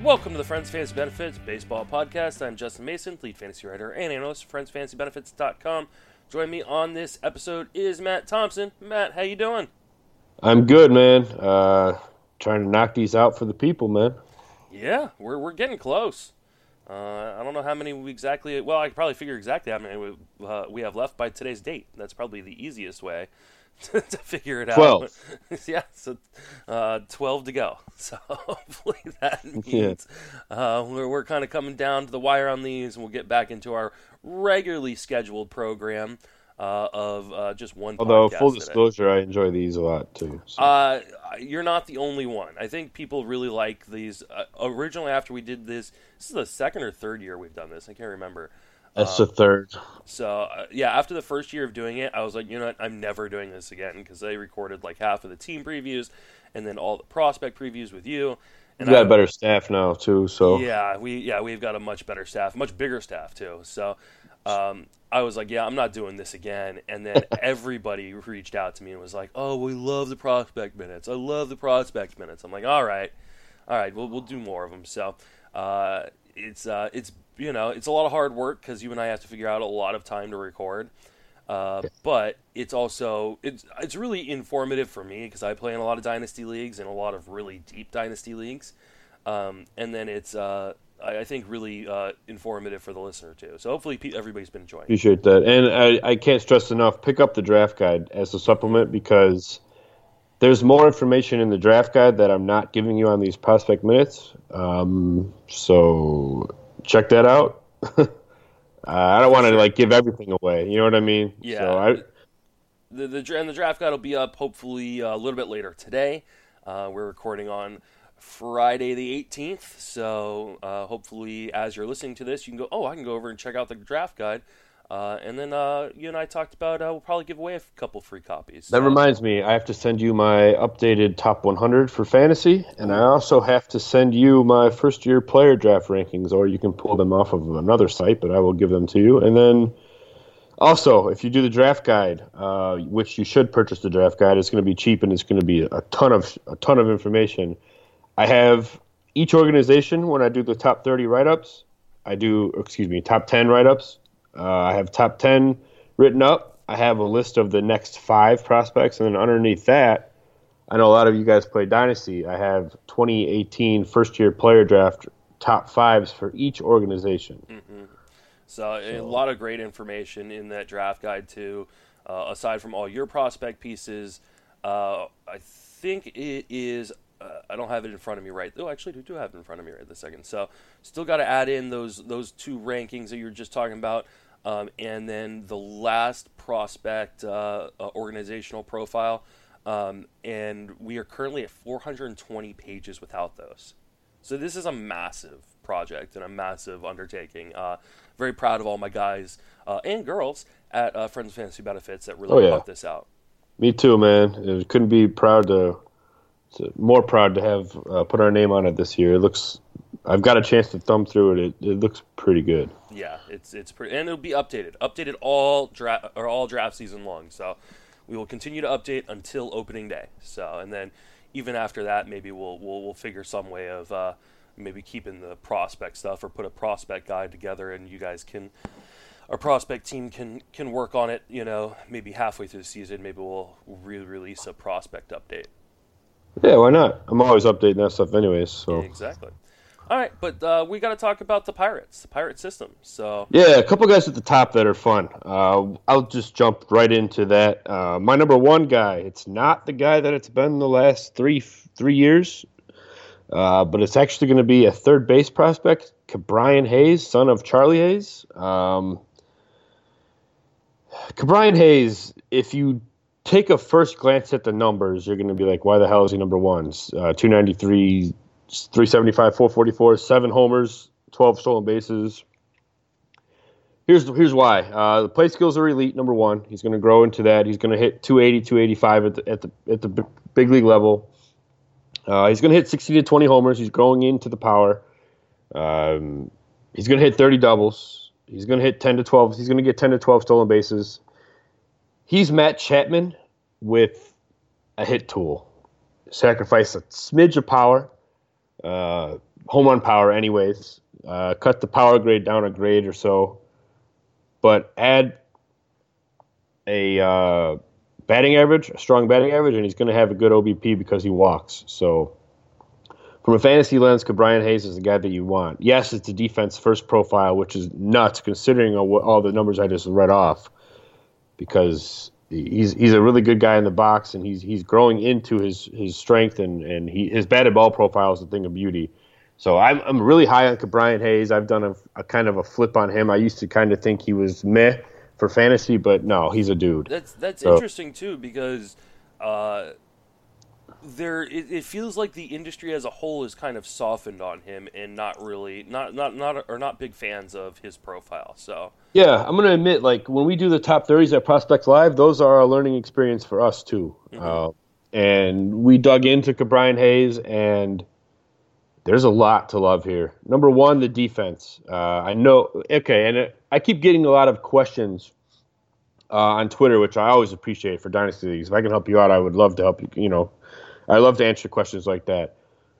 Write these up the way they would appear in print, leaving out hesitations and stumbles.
Welcome to the Friends Fantasy Benefits Baseball Podcast. I'm Justin Mason, lead fantasy writer and analyst for FriendsFantasyBenefits.com. Joining me on this episode is Matt Thompson. Matt, how you doing? I'm good, man. Trying to knock these out for the people, man. Yeah, we're getting close. I don't know how many we exactly. Well, I could probably figure exactly how many we have left by today's date. That's probably the easiest way to figure it out. 12. Yeah, so 12 to go. So hopefully that means we're kind of coming down to the wire on these, and we'll get back into our regularly scheduled program of just one Although, podcast full today. disclosure, I enjoy these a lot, too. So. You're not the only one. I think people really like these. Originally, after we did this is the second or third year we've done this. I can't remember. That's the third. So, after the first year of doing it, I was like, you know what, I'm never doing this again, because they recorded like half of the team previews and then all the prospect previews with you. And We've got a better staff now, too. So we've got a much better staff, much bigger staff, too. So I was like, I'm not doing this again. And then everybody reached out to me and was like, oh, we love the prospect minutes. I love the prospect minutes. I'm like, all right, we'll do more of them. So it's a lot of hard work because you and I have to figure out a lot of time to record. But it's also it's really informative for me because I play in a lot of dynasty leagues and a lot of really deep dynasty leagues. And then it's I think really informative for the listener too. So hopefully everybody's been enjoying it. Appreciate that. And I can't stress enough, pick up the draft guide as a supplement because there's more information in the draft guide that I'm not giving you on these prospect minutes. So check that out. I don't want to give everything away. You know what I mean? Yeah. So the draft guide will be up hopefully a little bit later today. We're recording on Friday the 18th, so hopefully as you're listening to this, you can go, I can go over and check out the draft guide. And then you and I talked about we'll probably give away a couple free copies. That reminds me, I have to send you my updated top 100 for fantasy, and I also have to send you my first-year player draft rankings, or you can pull them off of another site, but I will give them to you. And then also, if you do the draft guide, which you should purchase the draft guide, it's going to be cheap and it's going to be a ton of information. I have each organization when I do the top 30 write-ups. Top 10 write-ups. I have top 10 written up. I have a list of the next 5 prospects, and then underneath that, I know a lot of you guys play Dynasty. I have 2018 first-year player draft top 5s for each organization. Mm-hmm. So a lot of great information in that draft guide too. Aside from all your prospect pieces, I think it is. I don't have it in front of me right. Oh, actually, I do have it in front of me right this second. So, still got to add in those 2 rankings that you were just talking about, and then the last prospect organizational profile. And we are currently at 420 pages without those. So this is a massive project and a massive undertaking. Very proud of all my guys and girls at Friends of Fantasy Benefits that really put this out. Me too, man. I couldn't be more proud to have put our name on it this year. I've got a chance to thumb through it. It looks pretty good. Yeah, it's pretty, and it'll be updated all draft season long. So we will continue to update until opening day. So, and then even after that, maybe we'll figure some way of maybe keeping the prospect stuff or put a prospect guide together, and you guys our prospect team can work on it. Maybe halfway through the season, maybe we'll re-release a prospect update. Yeah, why not? I'm always updating that stuff anyways. So. Yeah, exactly. All right, but we got to talk about the Pirate system. So yeah, a couple guys at the top that are fun. I'll just jump right into that. My number 1 guy, it's not the guy that it's been the last three years, but it's actually going to be a third base prospect, Ke'Bryan Hayes, son of Charlie Hayes. Ke'Bryan Hayes, if you take a first glance at the numbers, you're going to be like, why the hell is he number 1? 293, 375, 444, 7 homers, 12 stolen bases. Here's why. The play skills are elite, number 1. He's going to grow into that. He's going to hit 280, 285 at the big league level. He's going to hit 60 to 20 homers. He's growing into the power. He's going to hit 30 doubles. He's going to hit 10 to 12. He's going to get 10 to 12 stolen bases. He's Matt Chapman with a hit tool. Sacrifice a smidge of power. home run power anyways. Cut the power grade down a grade or so, but add a batting average, a strong batting average, and he's going to have a good OBP because he walks. So from a fantasy lens, Ke'Bryan Hayes is the guy that you want. Yes, it's a defense first profile, which is nuts considering all the numbers I just read off, because he's a really good guy in the box, and he's growing into his strength, and his batted ball profile is a thing of beauty. So I'm really high on Ke'Bryan Hayes. I've done a kind of a flip on him. I used to kind of think he was meh for fantasy, but no, he's a dude. That's interesting too, because it feels like the industry as a whole is kind of softened on him and not big fans of his profile. So yeah, I'm gonna admit, like when we do the top 30s at Prospects Live, those are a learning experience for us too. Mm-hmm. And we dug into Ke'Bryan Hayes, and there's a lot to love here. Number one, the defense. I keep getting a lot of questions on Twitter, which I always appreciate for Dynasty Leagues. If I can help you out, I would love to help you. You know, I love to answer questions like that.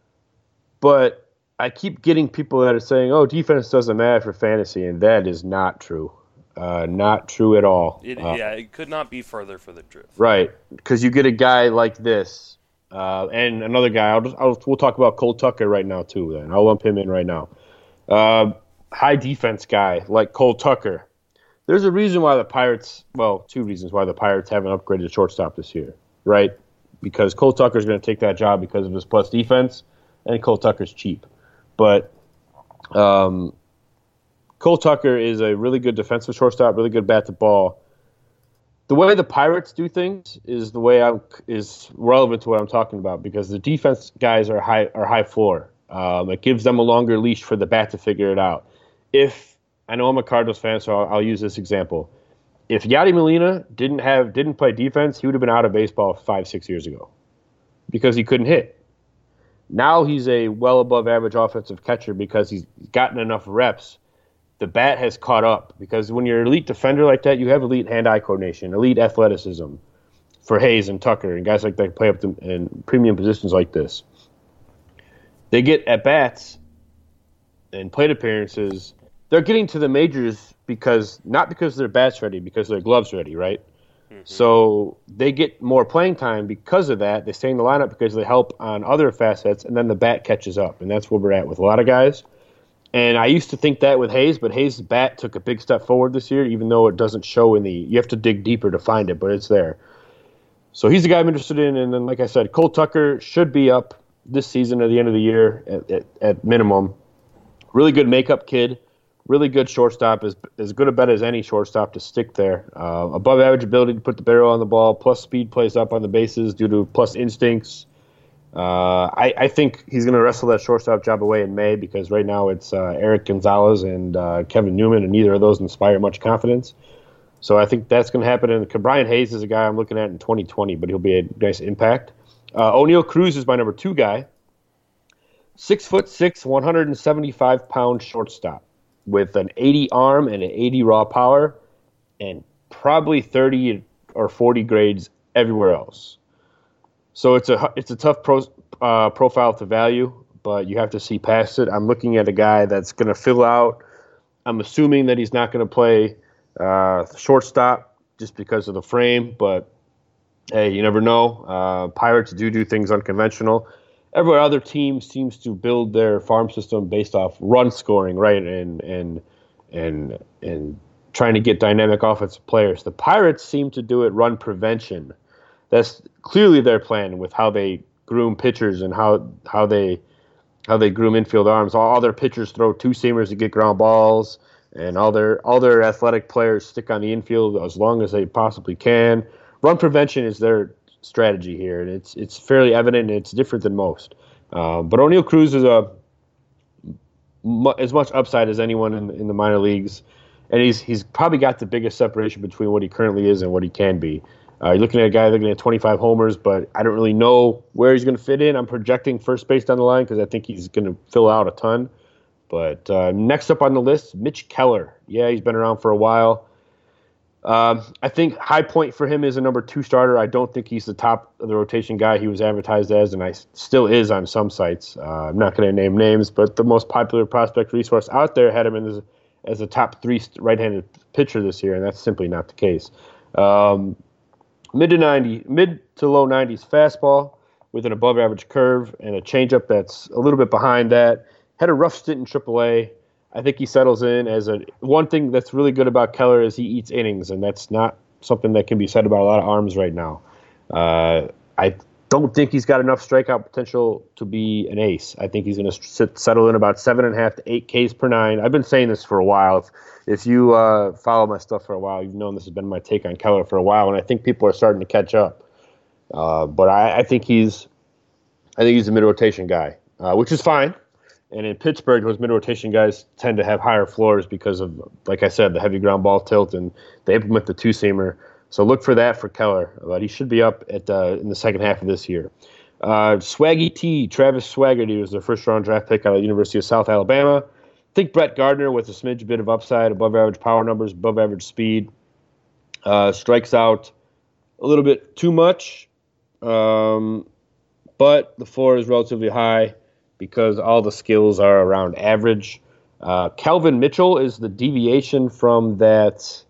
But I keep getting people that are saying, "Oh, defense doesn't matter for fantasy," and that is not true. Not true at all. It could not be further for the truth. Right, because you get a guy like this. And another guy, we'll talk about Cole Tucker right now too. Then I'll lump him in right now. High defense guy like Cole Tucker. There's a reason why the Pirates. Well, two reasons why the Pirates haven't upgraded shortstop this year, right? Because Cole Tucker's going to take that job because of his plus defense, and Cole Tucker's cheap. But Cole Tucker is a really good defensive shortstop, really good bat to ball. The way the Pirates do things is the way is relevant to what I'm talking about, because the defense guys are high floor. It gives them a longer leash for the bat to figure it out. I know I'm a Cardinals fan, so I'll use this example. If Yadi Molina didn't play defense, he would have been out of baseball 5-6 years ago because he couldn't hit. Now he's a well above average offensive catcher because he's gotten enough reps. The bat has caught up, because when you're an elite defender like that, you have elite hand-eye coordination, elite athleticism for Hayes and Tucker and guys like that play up in premium positions like this. They get at-bats and plate appearances. They're getting to the majors not because their bat's ready, because their glove's ready, right? Mm-hmm. So they get more playing time because of that. They stay in the lineup because they help on other facets, and then the bat catches up, and that's where we're at with a lot of guys. And I used to think that with Hayes, but Hayes' bat took a big step forward this year, even though it doesn't show you have to dig deeper to find it, but it's there. So he's the guy I'm interested in. And then, like I said, Cole Tucker should be up this season at the end of the year at minimum. Really good makeup kid, really good shortstop, as good a bet as any shortstop to stick there. Above average ability to put the barrel on the ball, plus speed plays up on the bases due to plus instincts. I think he's going to wrestle that shortstop job away in May, because right now it's Eric Gonzalez and Kevin Newman, and neither of those inspire much confidence. So I think that's going to happen. And Ke'Bryan Hayes is a guy I'm looking at in 2020, but he'll be a nice impact. O'Neal Cruz is my number 2 guy. 6'6", 175-pound shortstop with an 80 arm and an 80 raw power, and probably 30 or 40 grades everywhere else. So it's a tough profile to value, but you have to see past it. I'm looking at a guy that's going to fill out. I'm assuming that he's not going to play shortstop just because of the frame, but hey, you never know. Pirates do things unconventional. Every other team seems to build their farm system based off run scoring, right, and trying to get dynamic offensive players. The Pirates seem to do it run prevention. That's clearly their plan with how they groom pitchers and how they groom infield arms. All their pitchers throw two-seamers to get ground balls, and all their athletic players stick on the infield as long as they possibly can. Run prevention is their strategy here, and it's fairly evident, and it's different than most. But O'Neal Cruz is as much upside as anyone in the minor leagues, and he's probably got the biggest separation between what he currently is and what he can be. You're looking at a guy looking at 25 homers, but I don't really know where he's going to fit in. I'm projecting first base down the line because I think he's going to fill out a ton. But next up on the list, Mitch Keller. Yeah, he's been around for a while. I think high point for him is a number 2 starter. I don't think he's the top of the rotation guy he was advertised as, and I still is on some sites. I'm not going to name names, but the most popular prospect resource out there had him as a top 3 right-handed pitcher this year, and that's simply not the case. Mid to low 90s fastball with an above-average curve and a changeup that's a little bit behind that. Had a rough stint in AAA. I think he settles in as one thing that's really good about Keller is he eats innings, and that's not something that can be said about a lot of arms right now. I don't think he's got enough strikeout potential to be an ace. I think he's going to settle in about 7.5 to 8 Ks per 9. I've been saying this for a while. If you follow my stuff for a while, you've known this has been my take on Keller for a while, and I think people are starting to catch up. But I think he's a mid-rotation guy, which is fine. And in Pittsburgh, those mid-rotation guys tend to have higher floors because of, like I said, the heavy ground ball tilt, and they implement the two-seamer. So look for that for Keller. But he should be up in the second half of this year. Swaggy T, Travis Swaggerty was the first-round draft pick out of the University of South Alabama. I think Brett Gardner with a smidge bit of upside, above-average power numbers, above-average speed. Strikes out a little bit too much, but the floor is relatively high because all the skills are around average. Calvin Mitchell is the deviation from that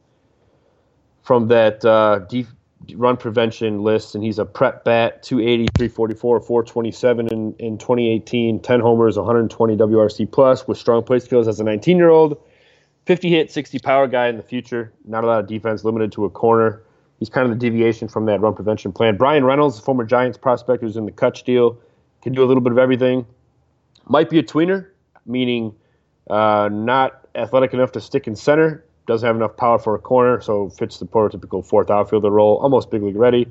run prevention list, and he's a prep bat, 280, 344, 427 in 2018, 10 homers, 120 WRC plus with strong play skills as a 19-year-old. 50 hit, 60 power guy in the future. Not a lot of defense, limited to a corner. He's kind of the deviation from that run prevention plan. Brian Reynolds, former Giants prospect who's in the Kutch deal, can do a little bit of everything. Might be a tweener, meaning not athletic enough to stick in center, doesn't have enough power for a corner, so fits the prototypical fourth outfielder role, almost big league ready.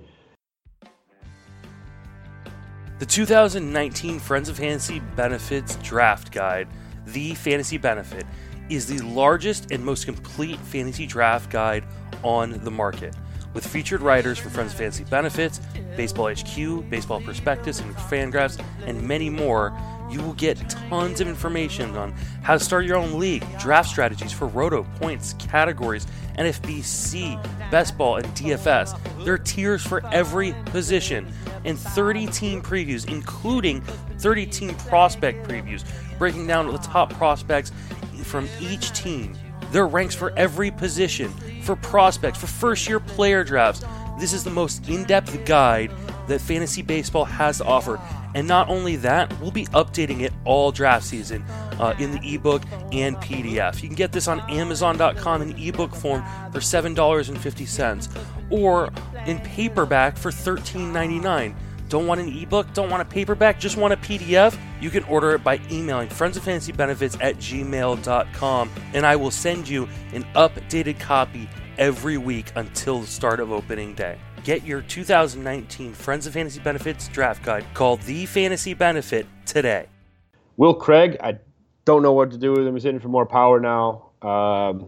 The 2019 Friends of Fantasy Benefits Draft Guide, The Fantasy Benefit, is the largest and most complete fantasy draft guide on the market. With featured writers from Friends of Fantasy Benefits, Baseball HQ, Baseball Prospectus, and Fangraphs, and many more, you will get tons of information on how to start your own league, draft strategies for roto, points, categories, NFBC, Best Ball, and DFS. There are tiers for every position, and 30 team previews, including 30 team prospect previews, breaking down the top prospects from each team. There are ranks for every position, for prospects, for first-year player drafts. This is the most in-depth guide that fantasy baseball has to offer. And not only that, we'll be updating it all draft season in the ebook and PDF. You can get this on Amazon.com in ebook form for $7.50 or in paperback for $13.99. Don't want an ebook? Don't want a paperback? Just want a PDF? You can order it by emailing friendsoffantasybenefits@gmail.com, and I will send you an updated copy every week until the start of opening day. Get your 2019 Friends of Fantasy Benefits Draft Guide called The Fantasy Benefit today. Will Craig, I don't know what to do with him. He's hitting for more power now. I'm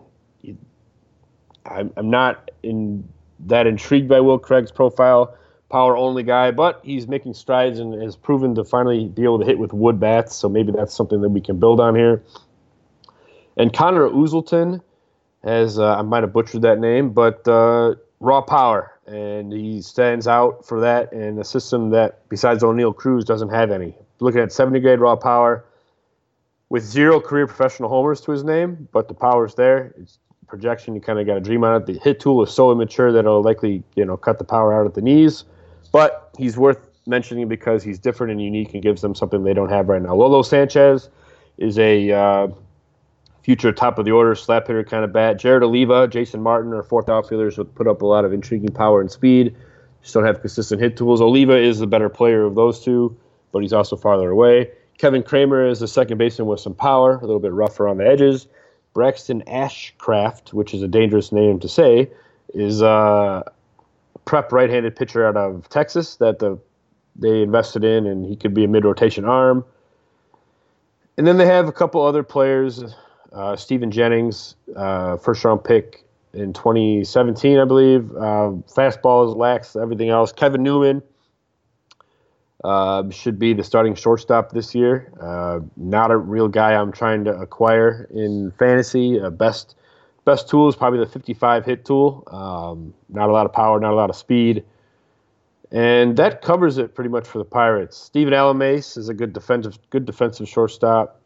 not that intrigued by Will Craig's profile. Power-only guy, but he's making strides and has proven to finally be able to hit with wood bats, so maybe that's something that we can build on here. And Connor Uzelton has, I might have butchered that name, but raw power, and he stands out for that in a system that, besides O'Neill Cruz, doesn't have any. Looking at 70-grade raw power with 0 career professional homers to his name, but the power's there. It's projection, you kind of got to dream on it. The hit tool is so immature that it'll likely, cut the power out at the knees. But he's worth mentioning because he's different and unique and gives them something they don't have right now. Lolo Sanchez is a future top-of-the-order slap hitter kind of bat. Jared Oliva, Jason Martin are fourth outfielders who put up a lot of intriguing power and speed. Just don't have consistent hit tools. Oliva is the better player of those two, but he's also farther away. Kevin Kramer is the second baseman with some power, a little bit rougher on the edges. Braxton Ashcraft, which is a dangerous name to say, is prep right-handed pitcher out of Texas that they invested in, and he could be a mid-rotation arm. And then they have a couple other players. Steven Jennings, first-round pick in 2017, I believe. Fastballs lacks everything else. Kevin Newman should be the starting shortstop this year. Not a real guy I'm trying to acquire in fantasy. Best best tool is probably the 55 hit tool. Not a lot of power, not a lot of speed. And that covers it pretty much for the Pirates. Steven Alamace is a good defensive shortstop.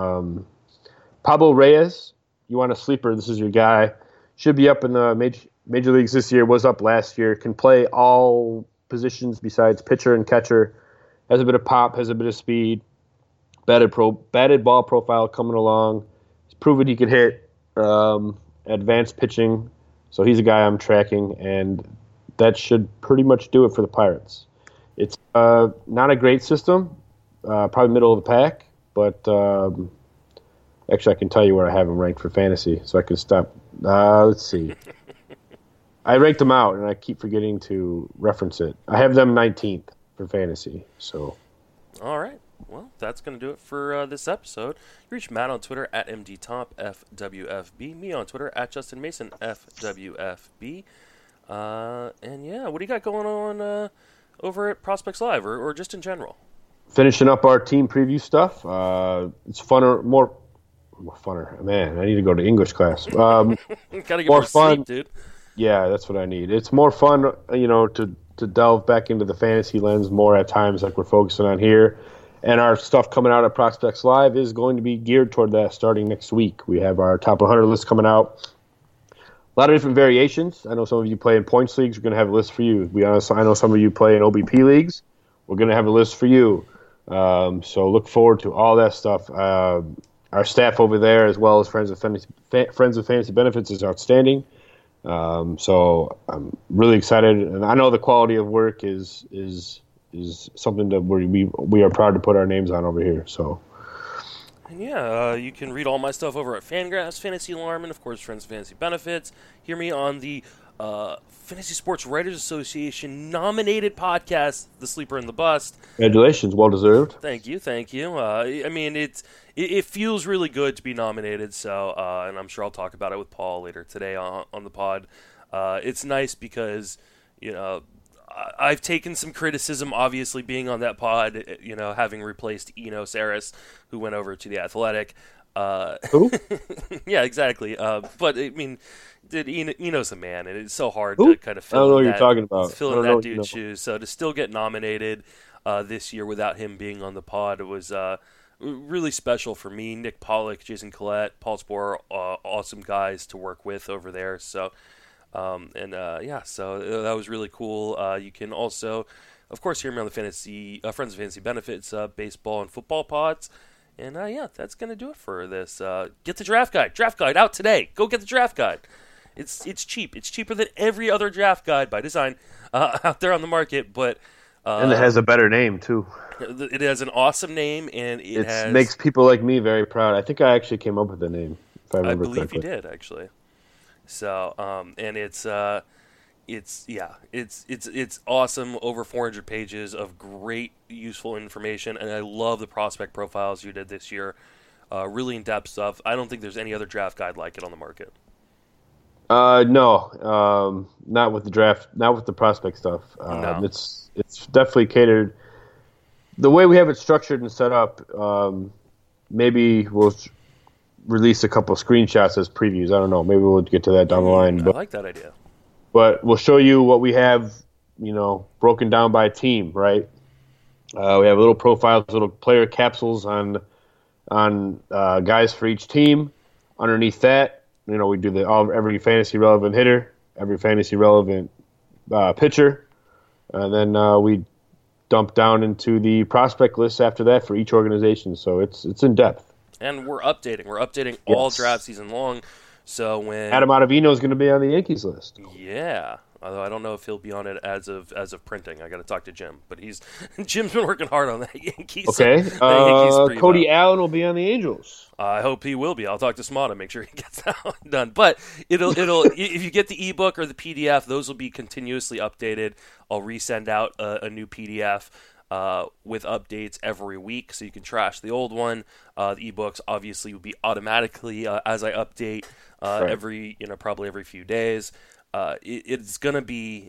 Pablo Reyes, you want a sleeper, this is your guy. Should be up in the major leagues this year, was up last year, can play all positions besides pitcher and catcher, has a bit of pop, has a bit of speed, batted ball profile coming along. He's proven he could hit advanced pitching, so he's a guy I'm tracking, and that should pretty much do it for the Pirates. It's not a great system, probably middle of the pack, but actually I can tell you where I have them ranked for fantasy, so I can stop. Let's see. I ranked them out, and I keep forgetting to reference it. I have them 19th for fantasy. So, all right. Well, that's going to do it for this episode. You reach Matt on Twitter at MDTopFWFB, me on Twitter at JustinMasonFWFB. And yeah, what do you got going on over at Prospects Live, or just in general? Finishing up our team preview stuff. It's more funner. Man, I need to go to English class. Gotta get more fun, sleep, dude. Yeah, that's what I need. It's more fun, to delve back into the fantasy lens more at times, like we're focusing on here. And our stuff coming out at Prospects Live is going to be geared toward that starting next week. We have our top 100 list coming out. A lot of different variations. I know some of you play in points leagues. We're going to have a list for you. I know some of you play in OBP leagues. We're going to have a list for you. So look forward to all that stuff. Our staff over there, as well as Friends of Fantasy Benefits, is outstanding. So I'm really excited, and I know the quality of work is something that we are proud to put our names on over here. So. And yeah, you can read all my stuff over at Fangraphs, Fantasy Alarm, and of course Friends of Fantasy Benefits. Hear me on the Fantasy Sports Writers Association nominated podcast, The Sleeper and the Bust. Congratulations, well deserved. Thank you. I mean, it feels really good to be nominated. So, and I'm sure I'll talk about it with Paul later today on the pod. It's nice because I've taken some criticism, obviously, being on that pod, having replaced Eno Saris, who went over to The Athletic. Who? Yeah, exactly. But, I mean, Eno's a man, and it's so hard to kind of fill in that dude's shoes. So to still get nominated this year without him being on the pod, it was really special for me. Nick Pollock, Jason Collette, Paul Sporer, awesome guys to work with over there. So... so that was really cool. You can also, of course, hear me on the Friends of Fantasy Benefits baseball and football pods. And that's going to do it for this. Get the draft guide. Draft guide out today. Go get the draft guide. It's cheap. It's cheaper than every other draft guide by design out there on the market. But and it has a better name too. It has an awesome name, and it makes people like me very proud. I think I actually came up with the name, if I remember correctly. I believe you did, actually. So, and it's awesome. Over 400 pages of great, useful information, and I love the prospect profiles you did this year. Really in-depth stuff. I don't think there's any other draft guide like it on the market. No, not with the draft, not with the prospect stuff. No. It's definitely catered. The way we have it structured and set up, maybe we'll release a couple of screenshots as previews. I don't know. Maybe we'll get to that down the line. I like that idea. But we'll show you what we have, broken down by team, right? We have little profiles, little player capsules on guys for each team. Underneath that, we do every fantasy relevant hitter, every fantasy relevant pitcher, and then we dump down into the prospect list after that for each organization. So it's in depth. And we're updating all draft season long. So when Adam Ottavino is going to be on the Yankees list. Yeah, although I don't know if he'll be on it as of printing. I got to talk to Jim, but Jim's been working hard on that Yankees. Okay, Cody Allen will be on the Angels. I hope he will be. I'll talk to Smata, make sure he gets that one done. But it'll if you get the ebook or the PDF, those will be continuously updated. I'll resend out a new PDF. With updates every week, so you can trash the old one. The ebooks obviously will be automatically as I update probably every few days. It's gonna be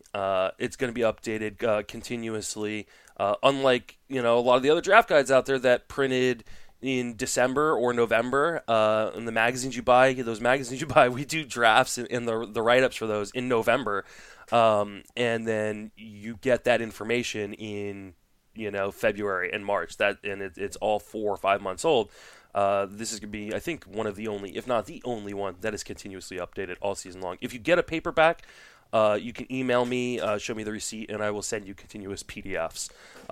updated continuously. Unlike a lot of the other draft guides out there that printed in December or November, and the magazines you buy, we do drafts and the write-ups for those in November, and then you get that information in February and March. It's all 4 or 5 months old. This is going to be, I think, one of the only, if not the only one, that is continuously updated all season long. If you get a paperback, you can email me, show me the receipt, and I will send you continuous PDFs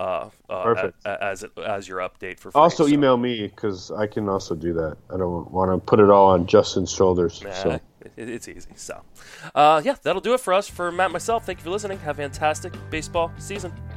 as your update for free. Also email me, because I can also do that. I don't want to put it all on Justin's shoulders. So. It's easy. So, yeah, that'll do it for us. For Matt and myself, thank you for listening. Have a fantastic baseball season.